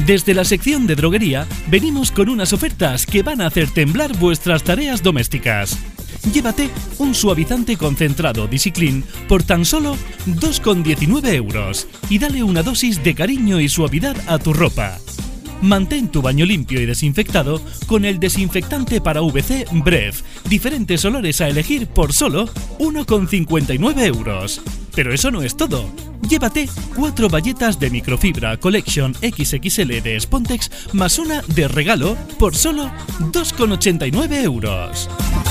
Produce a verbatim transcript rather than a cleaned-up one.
Desde la sección de droguería venimos con unas ofertas que van a hacer temblar vuestras tareas domésticas. Llévate un suavizante concentrado DisiClean por tan solo dos con diecinueve euros y dale una dosis de cariño y suavidad a tu ropa. Mantén tu baño limpio y desinfectado con el desinfectante para V C Bref. Diferentes olores a elegir por solo uno con cincuenta y nueve euros. Pero eso no es todo. Llévate cuatro bayetas de microfibra Collection equis equis ele de Spontex más una de regalo por solo dos con ochenta y nueve euros.